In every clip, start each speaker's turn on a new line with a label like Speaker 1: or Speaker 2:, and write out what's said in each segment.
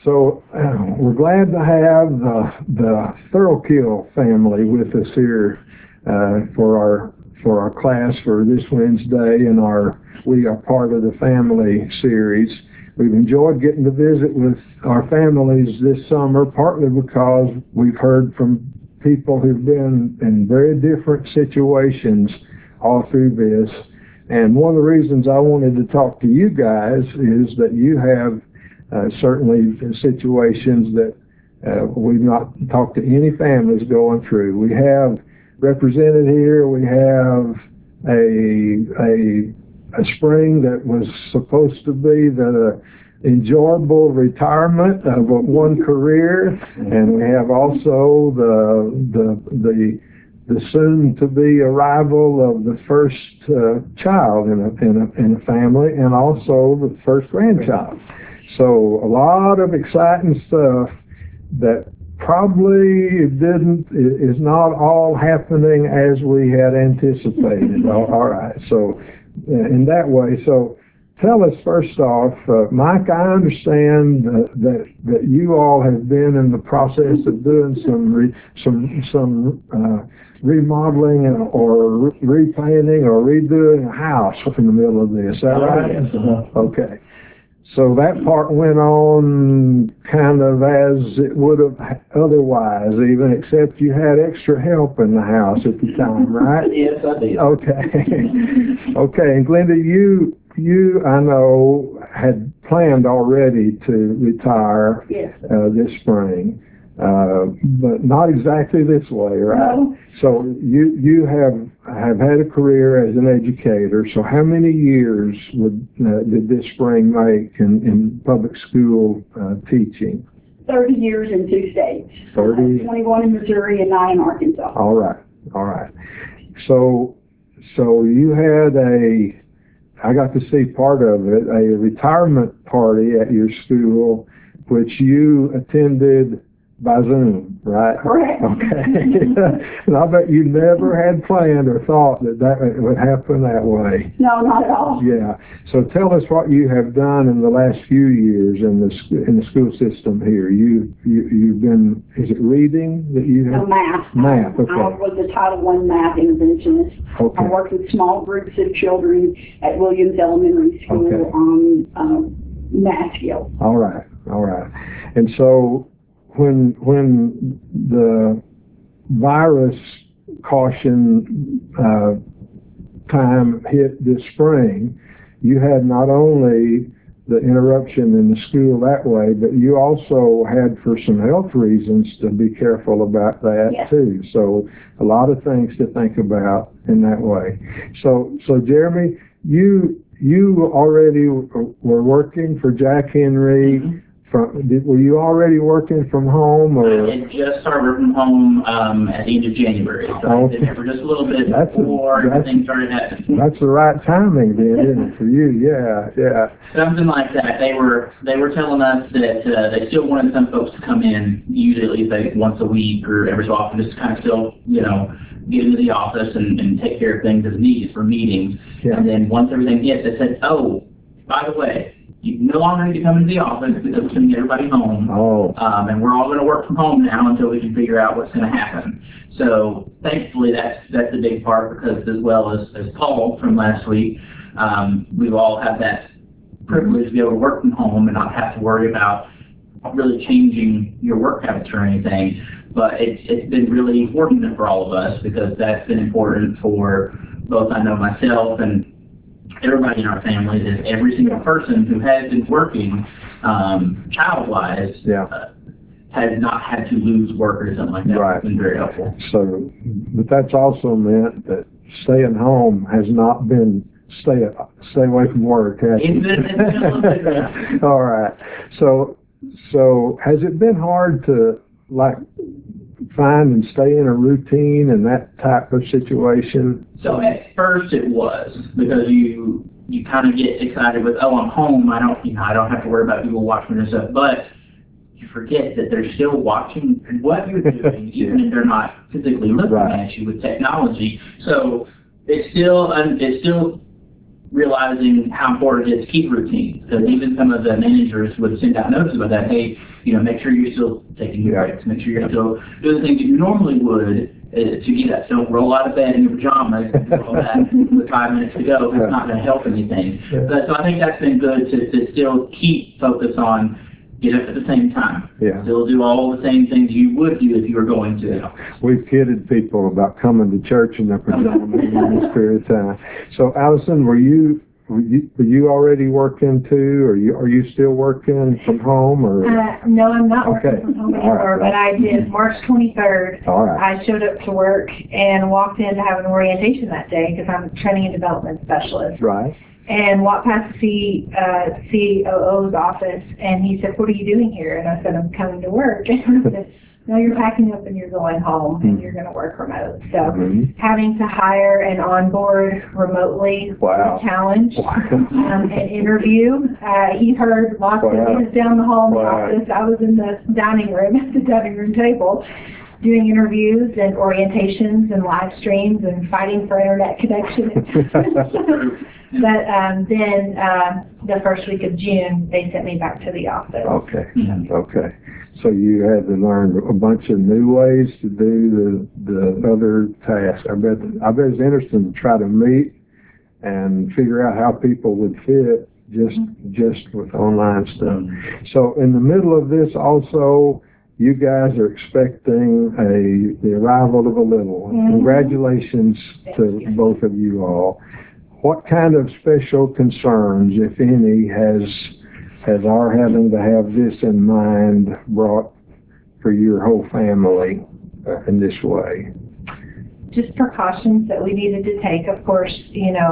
Speaker 1: So we're glad to have the Thorokill family with us here for our class for this Wednesday, and we are part of the family series. We've enjoyed getting to visit with our families this summer, partly because we've heard from people who've been in very different situations all through this. And one of the reasons I wanted to talk to you guys is that you have certainly situations that we've not talked to any families going through. We have represented here, we have a spring that was supposed to be the enjoyable retirement of one career, and we have also the soon-to-be arrival of the first child in a family, and also the first grandchild. So a lot of exciting stuff that probably is not all happening as we had anticipated. All right. So in that way, so tell us first off, Mike, I understand that you all have been in the process of doing some remodeling or repainting or redoing a house in the middle of this. Is that right?
Speaker 2: Yes.
Speaker 1: Okay. So that part went on kind of as it would have otherwise, even except you had extra help in the house at the time, right?
Speaker 2: Yes, I did.
Speaker 1: Okay. Okay. And Glenda, you I know had planned already to retire this spring, but not exactly this way, right?
Speaker 3: No.
Speaker 1: So you have had a career as an educator. So how many years did this spring make in public school teaching?
Speaker 3: 30 years in 2 states.
Speaker 1: 30.
Speaker 3: 21 in Missouri and 9 in Arkansas.
Speaker 1: All right. So you had I got to see part of it, a retirement party at your school, which you attended by Zoom, right?
Speaker 3: Correct.
Speaker 1: Okay. And I bet you never had planned or thought that would happen that way.
Speaker 3: No, not at all.
Speaker 1: Yeah. So tell us what you have done in the last few years in the school system here. You've been, is it reading that you have?
Speaker 3: No, math.
Speaker 1: Math, okay.
Speaker 3: I was a Title I math interventionist.
Speaker 1: Okay.
Speaker 3: I worked with small groups of children at Williams Elementary School on math skills.
Speaker 1: All right. And so when the virus caution time hit this spring, you had not only the interruption in the school that way, but you also had, for some health reasons, to be careful about that too. So a lot of things to think about in that way. So Jeremy, you already were working for Jack Henry.
Speaker 2: Mm-hmm.
Speaker 1: Were you already working from home, or?
Speaker 2: I had just started from home at the end of January, so I've been there for just a little bit before everything started happening.
Speaker 1: That's the right timing then, isn't it, for you? Yeah.
Speaker 2: Something like that. They were telling us that they still wanted some folks to come in, usually at least once a week or every so often, just to kind of still, get into the office and take care of things as needed for meetings.
Speaker 1: Yeah.
Speaker 2: And then once everything hit, they said, oh, by the way, you no longer need to come into the office because it's going to get everybody home.
Speaker 1: Oh.
Speaker 2: And we're all going to work from home now until we can figure out what's going to happen. So thankfully that's the big part, because as well as Paul from last week, we've all had that privilege to be able to work from home and not have to worry about really changing your work habits or anything. But it's been really fortunate for all of us, because that's been important for both, I know, myself and everybody in our families, is every single person who has been working child-wise has not had to lose work or something like that.
Speaker 1: Right.
Speaker 2: It's been very helpful.
Speaker 1: So, but that's also meant that staying home has not been stay away from work, has it?
Speaker 2: It's been a little bit rough.
Speaker 1: All right. So has it been hard to find and stay in a routine in that type of situation?
Speaker 2: So at first it was, because you kind of get excited with, oh, I'm home, I don't have to worry about people watching and stuff, but you forget that they're still watching what you're doing, even if they're not physically looking at you with technology. So it's still realizing how important it is to keep routines, because even some of the managers would send out notices about that. Hey, make sure you're still taking your
Speaker 1: Yeah.
Speaker 2: breaks, make sure you're still doing the things that you normally would to get up. Don't roll out of bed in your pajamas and do all that with 5 minutes to go. It's not going to help anything.
Speaker 1: Yeah.
Speaker 2: But, so I think that's been good to still keep focus on get up at the same time.
Speaker 1: Yeah.
Speaker 2: Still do all the same things you would do if you were going to the office.
Speaker 1: We've kidded people about coming to church in their pajamas in this period of time. So, Allison, were you already working too, or are you still working from home, or?
Speaker 4: No, I'm not working
Speaker 1: Okay.
Speaker 4: from home
Speaker 1: All
Speaker 4: anymore,
Speaker 1: right.
Speaker 4: but I did March 23rd.
Speaker 1: All right.
Speaker 4: I showed up to work and walked in to have an orientation that day because I'm a training and development specialist.
Speaker 1: Right.
Speaker 4: And walked past the COO's office, and he said, "What are you doing here?" And I said, "I'm coming to work." And he said, "No, you're packing up and you're going home, and you're going to work remote." So
Speaker 1: Mhm.
Speaker 4: having to hire and onboard remotely
Speaker 1: Wow.
Speaker 4: was a challenge.
Speaker 1: Wow.
Speaker 4: An interview. He heard lots
Speaker 1: Wow.
Speaker 4: of news down the hall in the
Speaker 1: Wow.
Speaker 4: office. I was in the dining room at the dining room table doing interviews and orientations and live streams and fighting for internet connection. But then the first week of June, they sent me back to the office.
Speaker 1: Okay.
Speaker 2: Mhm.
Speaker 1: Okay. So you had to learn a bunch of new ways to do the other tasks. I bet it's interesting to try to meet and figure out how people would fit just with online stuff. So in the middle of this also, you guys are expecting the arrival of a little one.
Speaker 4: Mhm.
Speaker 1: Congratulations to both of you all. What kind of special concerns, if any, has our having to have this in mind brought for your whole family in this way?
Speaker 4: Just precautions that we needed to take. Of course,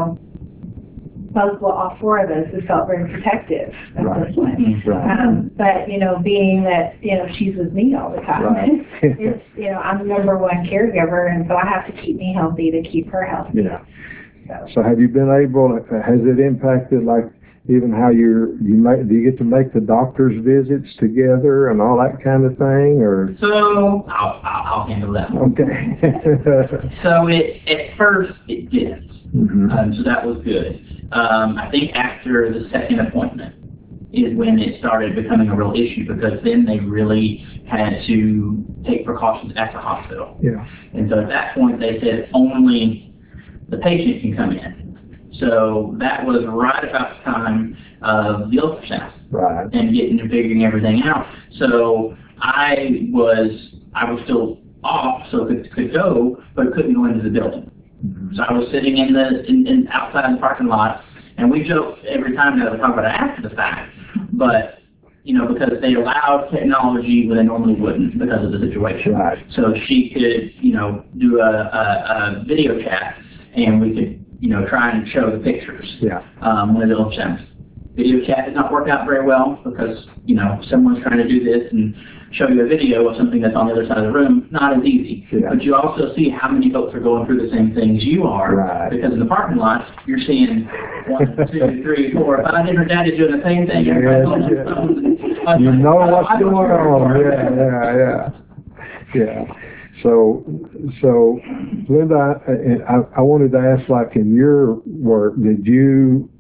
Speaker 4: all four of us, we felt very protective of
Speaker 1: Right.
Speaker 4: this one.
Speaker 1: Right.
Speaker 4: But, being that, she's with me all the time,
Speaker 1: Right.
Speaker 4: it's, I'm the number one caregiver, and so I have to keep me healthy to keep her healthy.
Speaker 1: Yeah. So have you been able, has it impacted like even how do you get to make the doctor's visits together and all that kind of thing, or?
Speaker 2: So I'll handle that one.
Speaker 1: Okay.
Speaker 2: So at first it didn't.
Speaker 1: Mhm.
Speaker 2: So that was good. I think after the second appointment is when it started becoming a real issue, because then they really had to take precautions at the hospital.
Speaker 1: Yeah.
Speaker 2: And so at that point they said only the patient can come in. So that was right about the time of the ultrasound
Speaker 1: Right.
Speaker 2: and getting and figuring everything out. So I was still off, so could go, but couldn't go into the building. So I was sitting in outside the parking lot, and we joke every time that we talk about it after the fact, but because they allowed technology when they normally wouldn't because of the situation.
Speaker 1: Right.
Speaker 2: So she could, do a video chat, and we could, try and show the pictures.
Speaker 1: Yeah.
Speaker 2: When the ultrasound. Video chat did not work out very well because, someone's trying to do this and show you a video of something that's on the other side of the room. Not as easy.
Speaker 1: Yeah.
Speaker 2: But you also see how many folks are going through the same things you are.
Speaker 1: Right.
Speaker 2: Because in the parking lot, you're seeing 1, 2, 3, 4, 5 different daddies doing the same thing. Everybody's on their phones.
Speaker 1: You know what's going on. Yeah. So, Linda, I wanted to ask, like in your work, did you,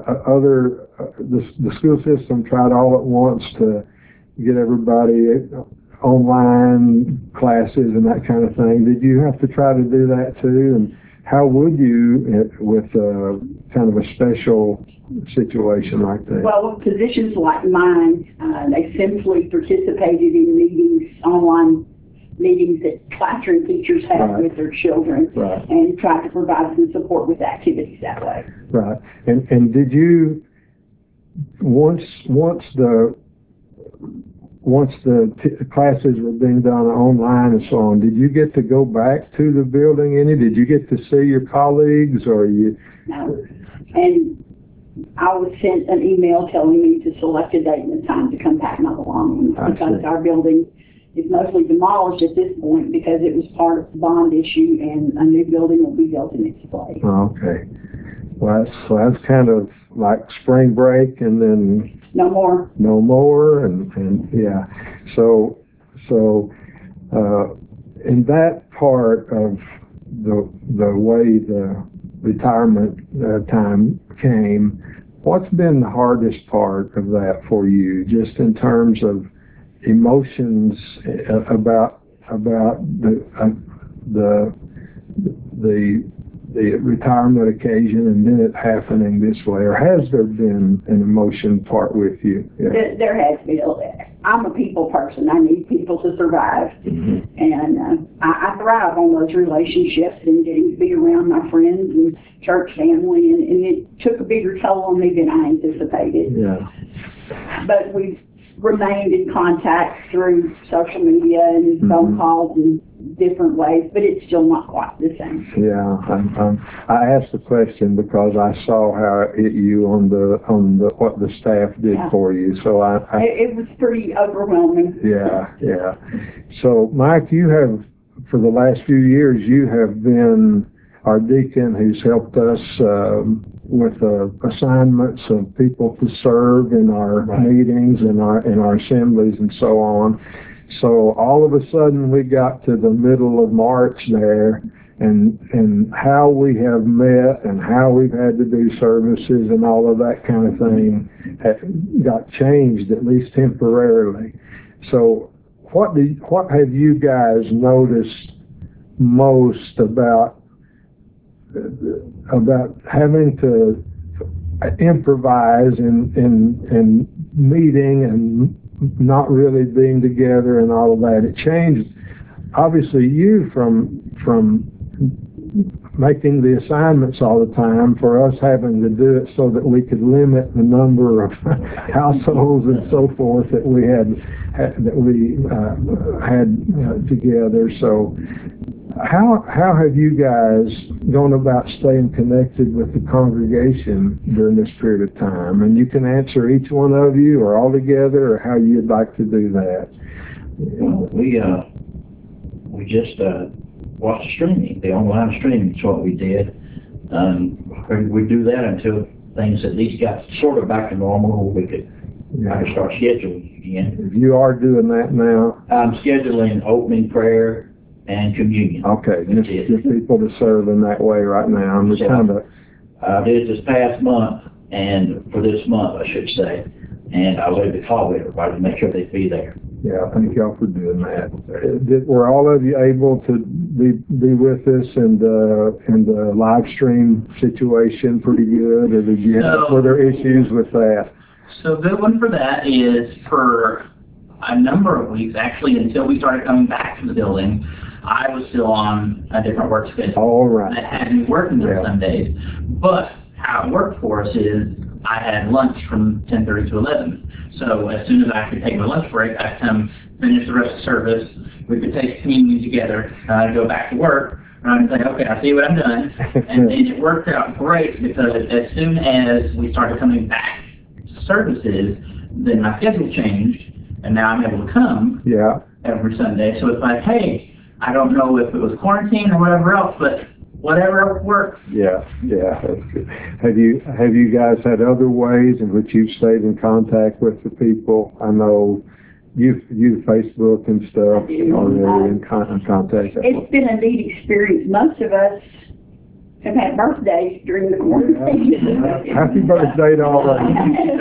Speaker 1: the school system tried all at once to get everybody online classes and that kind of thing? Did you have to try to do that too? And how would you with kind of a special situation like that?
Speaker 3: Well, with positions like mine, they simply participated in meetings, online meetings that classroom teachers have
Speaker 1: Right.
Speaker 3: with their children,
Speaker 1: Right.
Speaker 3: and tried to provide some support with activities that way.
Speaker 1: Right. And did you, once the classes were being done online and so on, did you get to go back to the building any? Did you get to see your colleagues, or you?
Speaker 3: No. And I was sent an email telling me to select a date and a time to come pack my belongings,
Speaker 1: I
Speaker 3: because
Speaker 1: see.
Speaker 3: our building is mostly demolished at this point because it was part of the bond issue, and a new building will be built in its place.
Speaker 1: Oh, okay. Well, that's kind of like spring break and then
Speaker 3: No more.
Speaker 1: no more, and yeah. So in that part of the way the retirement time came, what's been the hardest part of that for you, just in terms of emotions about the retirement occasion and then it happening this way, or has there been an emotion part with you? Yeah.
Speaker 3: There has been. I'm a people person. I need people to survive.
Speaker 1: Mm-hmm.
Speaker 3: And I thrive on those relationships and getting to be around my friends and church family. And it took a bigger toll on me than I anticipated.
Speaker 1: Yeah.
Speaker 3: But we've remained in contact through social media and phone calls and different ways, but it's still not quite the same.
Speaker 1: Yeah, I asked the question because I saw how it hit you on the what the staff did for you. So
Speaker 3: it was pretty overwhelming.
Speaker 1: Yeah. So Mike, you have for the last few years you have been our deacon who's helped us with assignments of people to serve in our meetings and our assemblies and so on. So all of a sudden we got to the middle of March there, and how we have met and how we've had to do services and all of that kind of thing got changed, at least temporarily. So what have you guys noticed most about having to improvise in meeting and not really being together and all of that? It changed, obviously, you from making the assignments all the time, for us having to do it so that we could limit the number of households and so forth that we had together. So how have you guys gone about staying connected with the congregation during this period of time? And you can answer each one of you or all together or how you'd like to do that.
Speaker 5: Well, we just watched the streaming, the online streaming is what we did. We do that until things at least got sort of back to normal. I could start scheduling again.
Speaker 1: You are doing that now?
Speaker 5: I'm scheduling opening prayer and communion.
Speaker 1: Okay, just people to serve in that way right now. I'm just kind of.
Speaker 5: I did this past month, and for this month, I should say, and I was able to call everybody to make sure they'd be there.
Speaker 1: Yeah, thank y'all for doing that. Were all of you able to be with us in the live stream situation pretty good, or were there issues with that?
Speaker 2: So good one for that is for a number of weeks, actually, until we started coming back to the building, I was still on a different work schedule.
Speaker 1: All right.
Speaker 2: That had me working on Sundays. But how it worked for us is I had lunch from 10:30 to 11. So as soon as I could take my lunch break, I'd come finish the rest of the service. We could take communion together, go back to work, and say, okay, I see what I've done. And then it worked out great because as soon as we started coming back to services, then my schedule changed, and now I'm able to come every Sunday. So it's like, hey, I don't know if it was quarantine or whatever else, but whatever works.
Speaker 1: Yeah, that's good. Have you guys had other ways in which you've stayed in contact with the people? I know you Facebook and stuff already in contact.
Speaker 3: It's been a neat experience. Most of us have had birthdays during the quarantine.
Speaker 1: Happy birthday to all of you.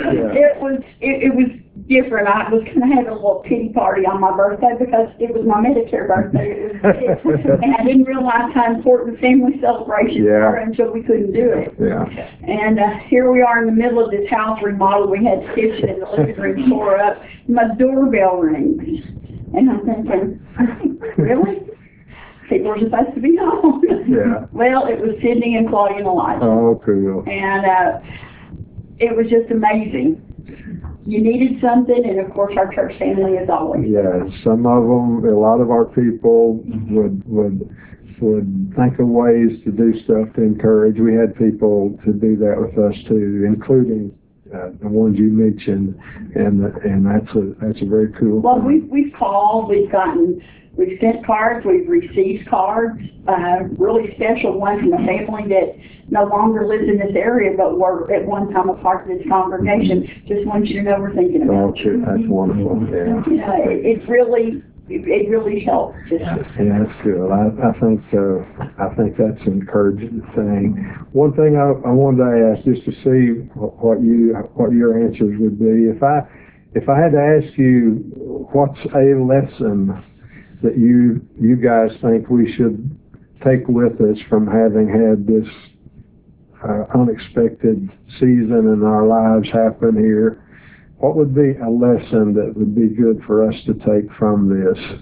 Speaker 3: It was different. I was going to have a little pity party on my birthday because it was my Medicare birthday. And I didn't realize how important family celebrations were until we couldn't do it.
Speaker 1: Yeah.
Speaker 3: And here we are in the middle of this house remodel. We had the kitchen and the living room tore up. My doorbell rings. And I'm thinking, really? People are supposed to be home.
Speaker 1: Yeah.
Speaker 3: Well, it was Sydney and Claudia and Elijah.
Speaker 1: Oh, cool.
Speaker 3: And it was just amazing. You needed something, and of course our church family is always.
Speaker 1: Yeah, some of them, a lot of our people would think of ways to do stuff to encourage. We had people to do that with us too, including the ones you mentioned, and that's a very cool.
Speaker 3: Well,
Speaker 1: thing.
Speaker 3: we've called, we've sent cards, we've received cards. Really special one from a family that no longer lives in this area, but were at one time a part of this congregation. Just want you to know we're thinking about you.
Speaker 1: That's wonderful. Yeah.
Speaker 3: You know, it really helps.
Speaker 1: Yeah, that's good. I think that's an encouraging thing. One thing I wanted to ask, just to see what your answers would be, if I had to ask you, what's a lesson that you guys think we should take with us from having had this unexpected season in our lives happen here, what would be a lesson that would be good for us to take from this?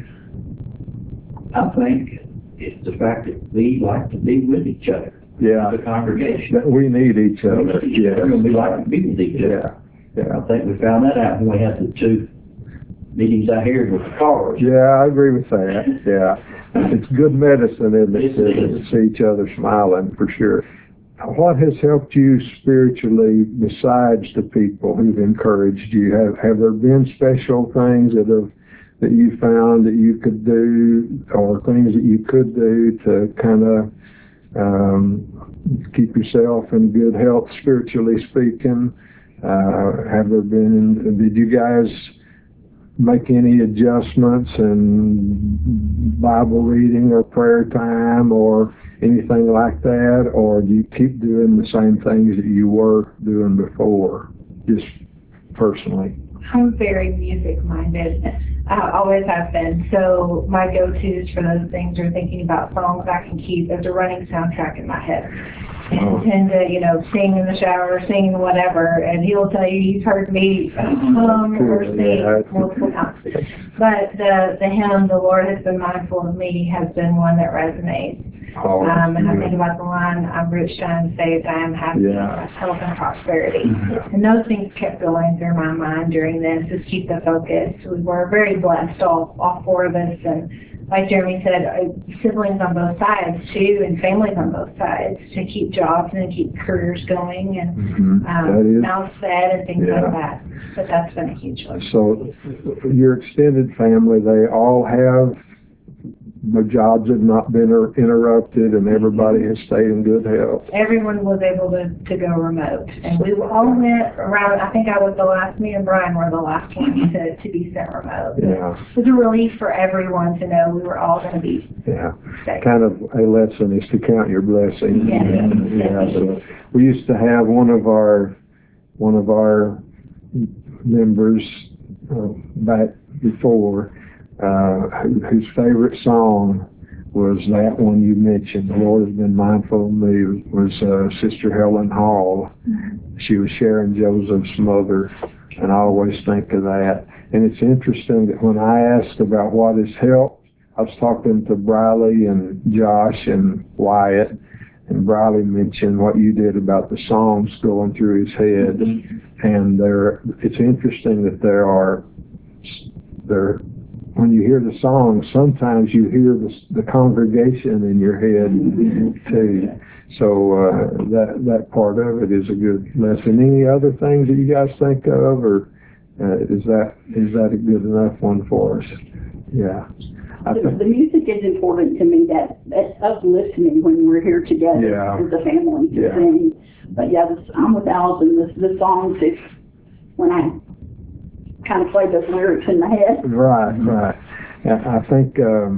Speaker 5: I think it's the fact that we like to be with each other.
Speaker 1: Yeah.
Speaker 5: The congregation.
Speaker 1: That we need each other.
Speaker 5: Yeah. We like to be with each other.
Speaker 1: Yeah.
Speaker 5: I think we found that out when we had the 2 meetings out here with the cars.
Speaker 1: Yeah, I agree with that. Yeah. It's good medicine, isn't it, to see each other smiling, for sure. What has helped you spiritually besides the people who've encouraged you? Have there been special things that you found that you could do, or things that you could do to kind of keep yourself in good health, spiritually speaking? Did you guys make any adjustments in Bible reading or prayer time or anything like that, or do you keep doing the same things that you were doing before, just personally?
Speaker 4: I'm very music-minded. I always have been. So my go-tos for those things are thinking about songs I can keep as a running soundtrack in my head. And tend to, sing in the shower, sing whatever, and he'll tell you he's heard me or sing multiple times. But the hymn, "The Lord has been mindful of me," has been one that resonates. And I think about the line, "I'm rich, I am saved, I am happy, health and prosperity." And those things kept going through my mind during this, just keep the focus. We were very blessed, all 4 of us, and like Jeremy said, siblings on both sides too, and families on both sides, to keep jobs and keep careers going, and mouths fed and things like that. But that's been a huge one.
Speaker 1: So your extended family, they all have, the jobs have not been interrupted, and everybody has stayed in good health.
Speaker 4: Everyone was able to go remote, and we all went around. I think I was the last. Me and Brian were the last ones to be sent remote.
Speaker 1: Yeah.
Speaker 4: It was a relief for everyone to know we were all going to be safe.
Speaker 1: Kind of a lesson is to count your blessings.
Speaker 4: Yes.
Speaker 1: So we used to have one of our members back before. Whose favorite song was that one you mentioned, "The Lord has been mindful of me," was Sister Helen Hall. She was Sharon Joseph's mother, and I always think of that. And it's interesting that when I asked about what has helped, I was talking to Briley and Josh and Wyatt, and Briley mentioned what you did about the songs going through his head. And it's interesting that when you hear the song, sometimes you hear the congregation in your head too. So that part of it is a good lesson. Any other things that you guys think of, or is that a good enough one for us? Yeah.
Speaker 3: The music is important to me. That's us listening when we're here together as a family to sing. But I'm with Allison. The songs, when I kind of play those lyrics in my head.
Speaker 1: Right. I think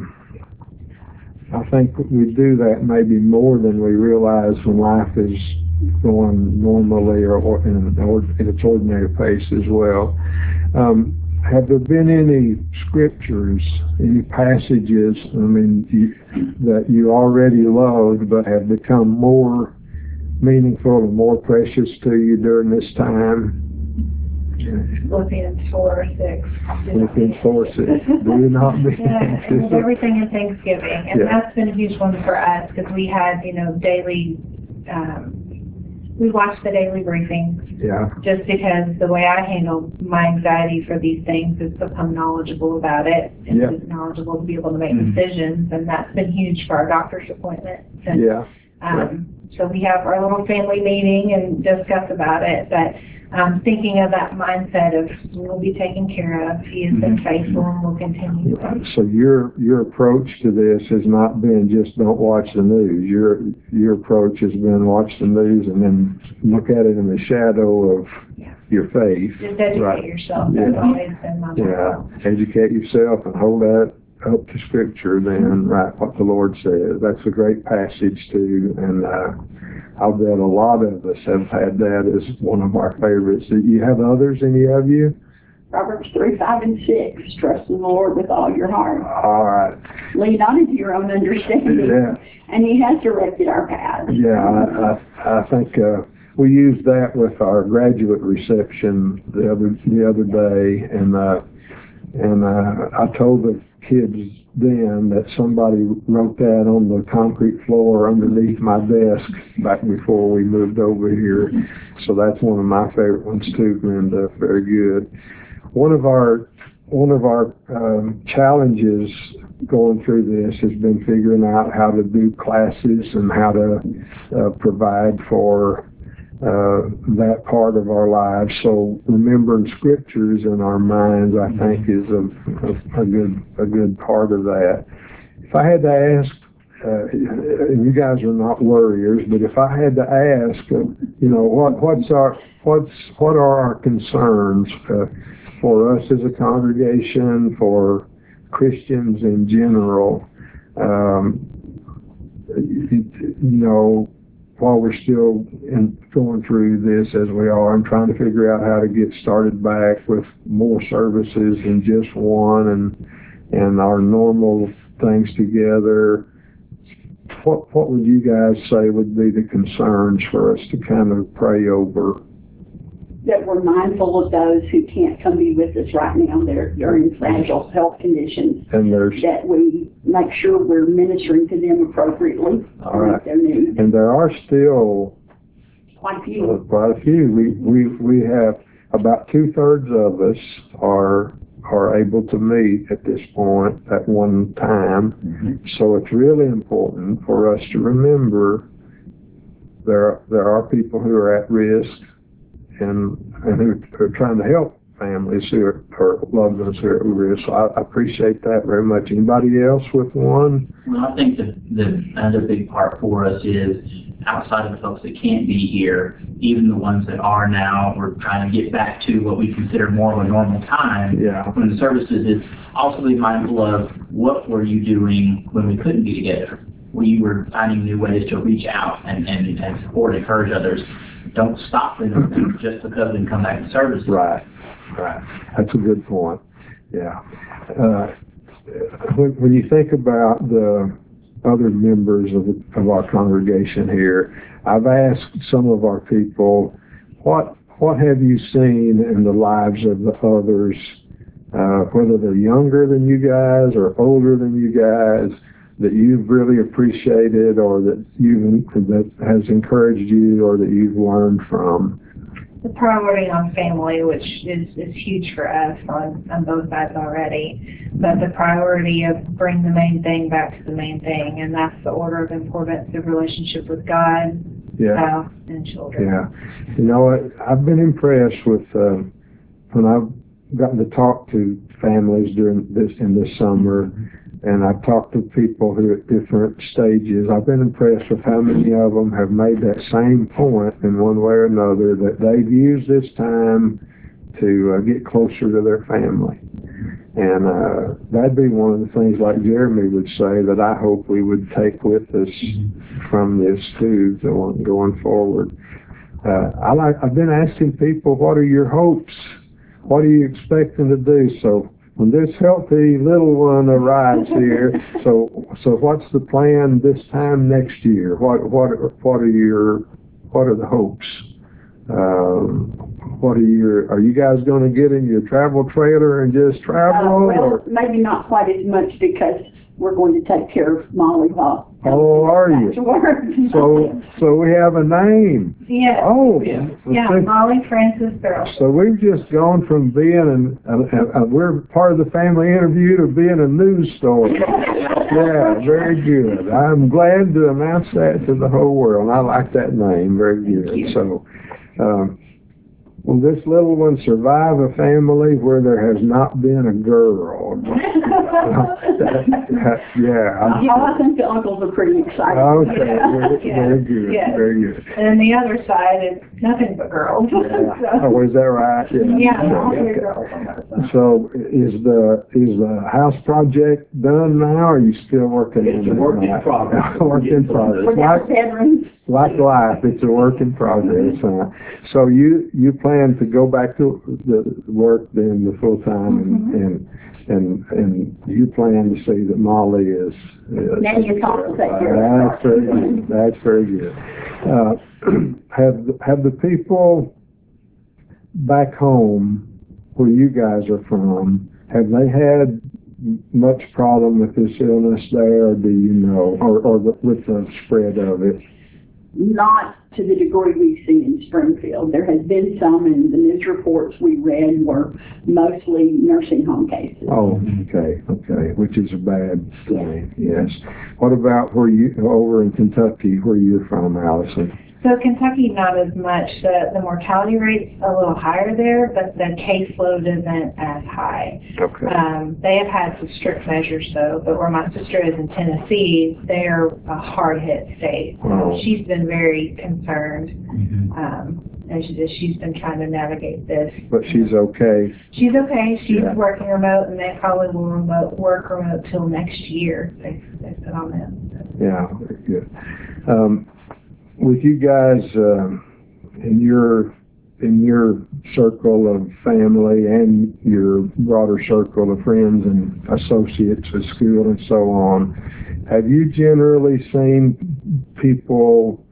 Speaker 1: we do that maybe more than we realize when life is going normally or in its ordinary pace as well. Have there been any scriptures, any passages, that you already loved but have become more meaningful and more precious to you during this time?
Speaker 4: Philippians 4:6.
Speaker 1: Philippians 4:6. Do not be anxious.
Speaker 4: Everything in Thanksgiving. And that's been a huge one for us because we had, daily, we watched the daily briefings.
Speaker 1: Yeah.
Speaker 4: Just because the way I handle my anxiety for these things is become knowledgeable about it and knowledgeable to be able to make decisions. And that's been huge for our doctor's appointments. And, so we have our little family meeting and discuss about it. But thinking of that mindset of we'll be taken care of. He has been faithful and will continue.
Speaker 1: So your approach to this has not been just don't watch the news. Your approach has been watch the news and then look at it in the shadow of your faith.
Speaker 4: Just educate yourself. That's always been my motto.
Speaker 1: Educate yourself and hold that up to Scripture, then what the Lord says. That's a great passage too, and I'll bet a lot of us have had that as one of our favorites. Do you have others, any of you?
Speaker 3: Proverbs 3, 5, and 6. Trust in the Lord with all your heart.
Speaker 1: All right.
Speaker 3: Lean not into your own understanding.
Speaker 1: Yeah.
Speaker 3: And He has directed our paths.
Speaker 1: Yeah, I think we used that with our graduate reception the other day, and I told the kids then that somebody wrote that on the concrete floor underneath my desk back before we moved over here. So that's one of my favorite ones too, Linda. Very good. One of our challenges going through this has been figuring out how to do classes and how to provide for that part of our lives. So remembering scriptures in our minds, I think, is a good part of that. If I had to ask, and you guys are not worriers, but if I had to ask, what are our concerns for us as a congregation, for Christians in general? While we're still going through this as we are, I'm trying to figure out how to get started back with more services than just one, and our normal things together. What would you guys say would be the concerns for us to kind of pray over?
Speaker 3: That we're mindful of those who can't come be with us right now. They're in fragile health conditions.
Speaker 1: And
Speaker 3: that we make sure we're ministering to them appropriately.
Speaker 1: All right.
Speaker 3: Their needs.
Speaker 1: And there are still
Speaker 3: Quite a few.
Speaker 1: Quite a few. We have about 2/3 of us are able to meet at this point at one time.
Speaker 5: Mm-hmm.
Speaker 1: So it's really important for us to remember there are people who are at risk and who are trying to help families who are loved ones who are at risk. So I appreciate that very much. Anybody else with one?
Speaker 2: Well, I think the other big part for us is outside of the folks that can't be here, even the ones that are now, we're trying to get back to what we consider more of a normal time.
Speaker 1: Yeah.
Speaker 2: When the services is also be mindful of what were you doing when we couldn't be together. We were finding new ways to reach out and support, encourage others. Don't stop them just because we can come back to services.
Speaker 1: Right. That's a good point. Yeah. When you think about the other members of our congregation here, I've asked some of our people, what have you seen in the lives of the others, whether they're younger than you guys or older than you guys, that you've really appreciated or that has encouraged you or that you've learned from?
Speaker 4: The priority on family, which is huge for us on both sides already, but the priority of bring the main thing back to the main thing, and that's the order of importance of relationship with God, spouse, and children.
Speaker 1: Yeah. You know what? I've been impressed with when I've gotten to talk to families in this summer, and I've talked to people who are at different stages. I've been impressed with how many of them have made that same point in one way or another, that they've used this time to get closer to their family. And that'd be one of the things, like Jeremy would say, that I hope we would take with us from this too, going forward. I've been asking people, what are your hopes? What are you expecting to do? So when this healthy little one arrives here, so what's the plan this time next year? What are the hopes? Are you guys going to get in your travel trailer and just travel?
Speaker 3: Well, maybe not quite as much, because we're going to take care of Molly while.
Speaker 1: Oh, are you? So we have a name.
Speaker 4: Yes.
Speaker 1: Oh.
Speaker 4: Yeah, Molly Francis Farrell.
Speaker 1: So we've just gone from being we're part of the family interview to being a news story. Yeah, very good. I'm glad to announce that to the whole world. I like that name. Very good. So, will this little one survive a family where there has not been a girl? Yeah.
Speaker 3: I think the uncles are pretty excited.
Speaker 1: Okay,
Speaker 4: Yeah.
Speaker 1: very good,
Speaker 4: Yes.
Speaker 1: very good.
Speaker 4: And then the other side is nothing but girls.
Speaker 1: Oh, is that right?
Speaker 4: Yeah, all
Speaker 1: Okay.
Speaker 4: three girls on that side.
Speaker 1: So is the house project done now, or are you still working?
Speaker 5: It's a work in progress.
Speaker 1: Work in progress.
Speaker 3: We're down bedrooms.
Speaker 1: Like life, it's a work in progress. So you plan to go back to the work then, the full time, and you plan to see that Molly is.
Speaker 3: Now you talk to take care of
Speaker 1: That's very good. That's very good. Have the people back home where you guys are from, have they had much problem with this illness there, or do you know, or with the spread of it?
Speaker 3: Not to the degree we've seen in Springfield. There has been some, and the news reports we read were mostly nursing home cases.
Speaker 1: Oh, okay, which is a bad thing, yes. What about where you, over in Kentucky, where you're from, Allison?
Speaker 4: So Kentucky, not as much. The mortality rate's a little higher there, but the caseload isn't as high.
Speaker 1: Okay.
Speaker 4: They have had some strict measures though, but where my sister is in Tennessee, they're a hard hit state. So
Speaker 1: Oh.
Speaker 4: she's been very concerned. And she's been trying to navigate this.
Speaker 1: But she's okay.
Speaker 4: She's okay. She's
Speaker 1: Yeah.
Speaker 4: working remote, and they probably will work remote till next year. They've put on that.
Speaker 1: Yeah, very good. With you guys in your circle of family and your broader circle of friends and associates at school and so on, have you generally seen people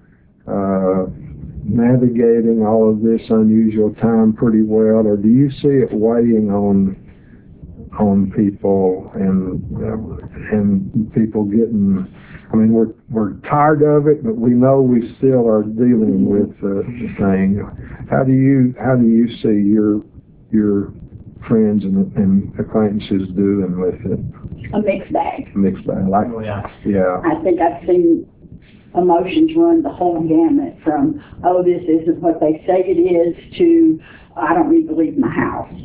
Speaker 1: navigating all of this unusual time pretty well, or do you see it weighing on people and people getting? I mean, we're tired of it, but we know we still are dealing with the thing. How do you see your friends and acquaintances doing with it?
Speaker 3: A mixed bag.
Speaker 1: Mixed bag, like
Speaker 2: Oh, yeah.
Speaker 1: yeah.
Speaker 3: I think I've seen emotions run the whole gamut from, oh, this isn't what they say it is, to, I don't need to leave my house.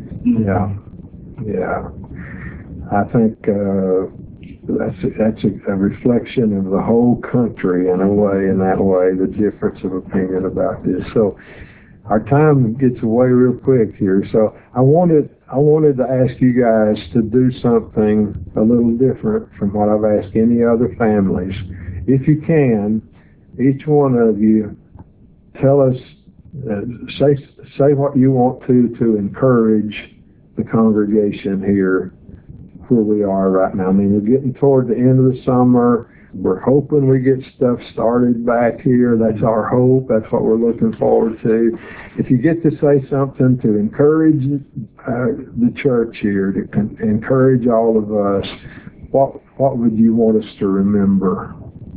Speaker 1: Yeah. I think that's a reflection of the whole country in that way, the difference of opinion about this. So our time gets away real quick here. So I wanted to ask you guys to do something a little different from what I've asked any other families. If you can, each one of you tell us, say what you want to encourage the congregation here where we are right now. I mean, we're getting toward the end of the summer. We're hoping we get stuff started back here. That's our hope. That's what we're looking forward to. If you get to say something to encourage the church here, to encourage all of us, what would you want us to remember?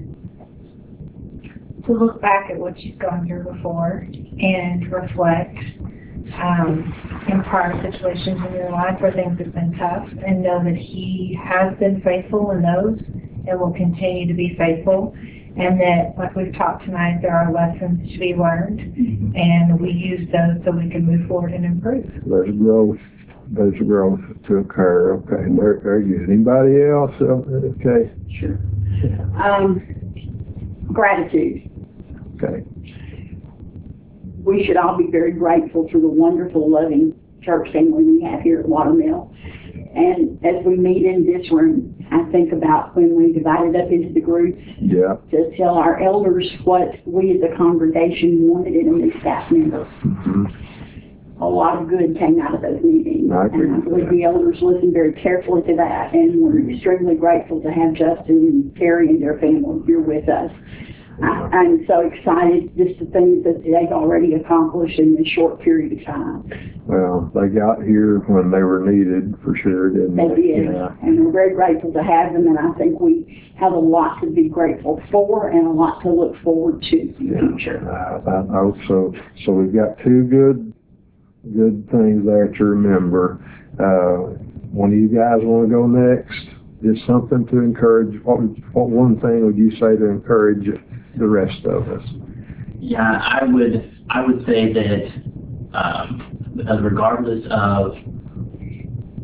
Speaker 4: To look back at what you've gone through before and reflect in prior situations in your life where things have been tough, and know that He has been faithful in those and will continue to be faithful, and that, like we've talked tonight, there are lessons to be learned, and we use those so we can move forward and improve.
Speaker 1: There's growth to occur. Okay, very, very good. Anybody else? Okay.
Speaker 5: Sure.
Speaker 3: Gratitude.
Speaker 1: Okay.
Speaker 3: We should all be very grateful for the wonderful, loving church family we have here at Watermill. And as we meet in this room, I think about when we divided up into the groups
Speaker 1: Yeah.
Speaker 3: to tell our elders what we as a congregation wanted in a new staff member.
Speaker 1: Mm-hmm.
Speaker 3: A lot of good came out of those meetings.
Speaker 1: I agree
Speaker 3: And I
Speaker 1: with
Speaker 3: believe
Speaker 1: that.
Speaker 3: the elders listened very carefully to that, and we're extremely grateful to have Justin and Terry and their family here with us. I'm so excited just the things that they've already accomplished in this short period of time.
Speaker 1: Well, they got here when they were needed, for sure, didn't
Speaker 3: They
Speaker 1: they?
Speaker 3: did,
Speaker 1: Yeah.
Speaker 3: and we're very grateful to have them, and I think we have a lot to be grateful for and a lot to look forward to in the future.
Speaker 1: I hope so. So we've got two good things there to remember. One of you guys want to go next? Just something to encourage. What one thing would you say to encourage the rest of us?
Speaker 2: Yeah, I would say that because regardless of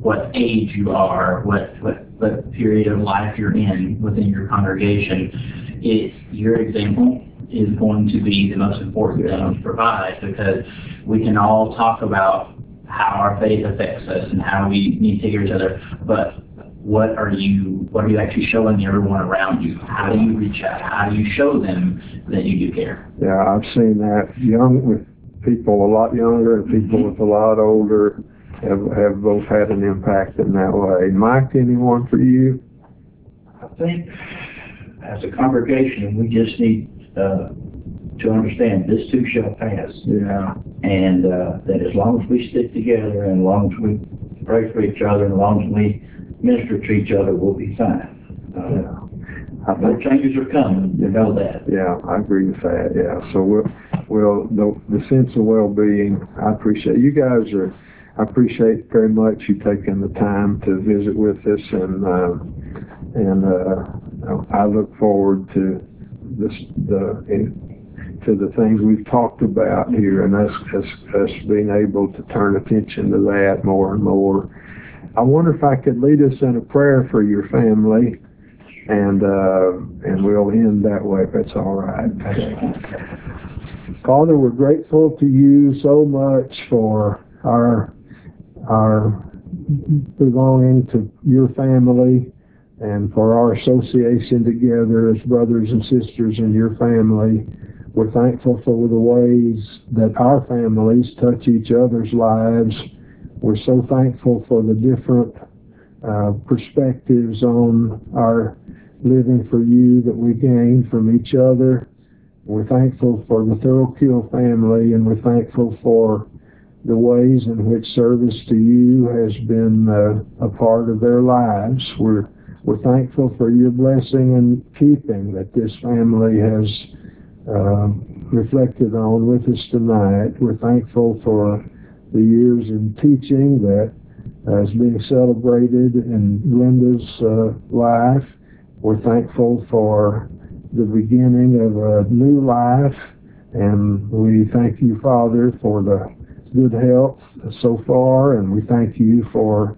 Speaker 2: what age you are, what period of life you're in within your congregation. Your example is going to be the most important thing to provide, because we can all talk about how our faith affects us and how we need to take care of each other, but what are you actually showing everyone around you? How do you reach out? How do you show them that you do care?
Speaker 1: Yeah, I've seen that with people a lot younger and people with a lot older have both had an impact in that way. Mike, anyone for you?
Speaker 5: I think as a congregation, we just need to understand this too shall pass.
Speaker 1: Yeah.
Speaker 5: And that as long as we stick together and as long as we pray for each other and as long as we minister to each other, we'll be fine. I think changes are coming, you know that.
Speaker 1: Yeah, I agree with that. Yeah, so the sense of well-being, I appreciate you guys I appreciate very much you taking the time to visit with us, and I look forward to the things we've talked about here, and us being able to turn attention to that more and more. I wonder if I could lead us in a prayer for your family, and we'll end that way if that's all right. Father, we're grateful to you so much for our belonging to your family and for our association together as brothers and sisters in your family. We're thankful for the ways that our families touch each other's lives. We're so thankful for the different perspectives on our living for you that we gain from each other. We're thankful for the Thurl family, and we're thankful for the ways in which service to you has been a part of their lives. We're thankful for your blessing and keeping that this family has reflected on with us tonight. We're thankful for the years in teaching that is being celebrated in Linda's life. We're thankful for the beginning of a new life, and we thank you, Father, for the good health so far, and we thank you for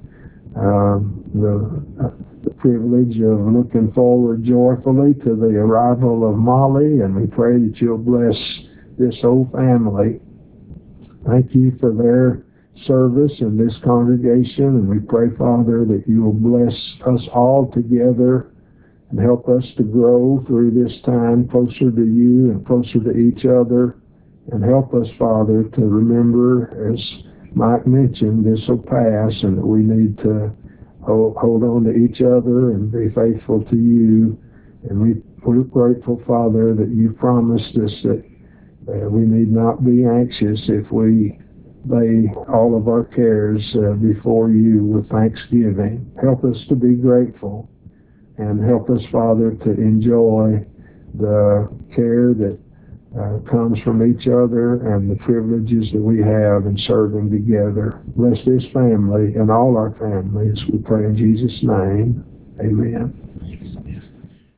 Speaker 1: the privilege of looking forward joyfully to the arrival of Molly, and we pray that you'll bless this whole family. Thank you for their service in this congregation, and we pray, Father, that you will bless us all together and help us to grow through this time closer to you and closer to each other, and help us, Father, to remember, as Mike mentioned, this will pass, and that we need to hold on to each other and be faithful to you. And we're grateful, Father, that you promised us that we need not be anxious if we lay all of our cares before you with thanksgiving. Help us to be grateful, and help us, Father, to enjoy the care that comes from each other and the privileges that we have in serving together. Bless this family and all our families. We pray in Jesus' name. Amen.